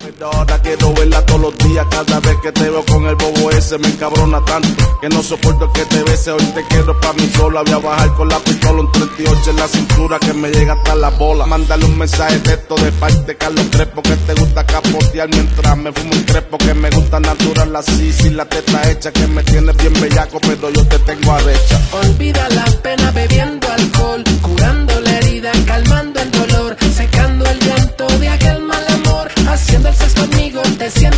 Pero ahora quiero verla todos los días. Cada vez que te veo con el bobo ese me encabrona tanto que no soporto que te bese. Hoy te quiero pa' mí sola. Voy a bajar con la pistola, un 38 en la cintura que me llega hasta la bola. Mándale un mensaje de texto de parte de Carlos Crespo que te gusta capotear mientras me fumo un crepo. Que me gusta natural así, sin la teta hecha. Que me tienes bien bellaco, pero yo te tengo arrecha. Olvida la pena bebiendo alcohol, curando la herida, calmando el dolor, secando el llanto de aquel mal amor. Haciendo el sexo conmigo te siento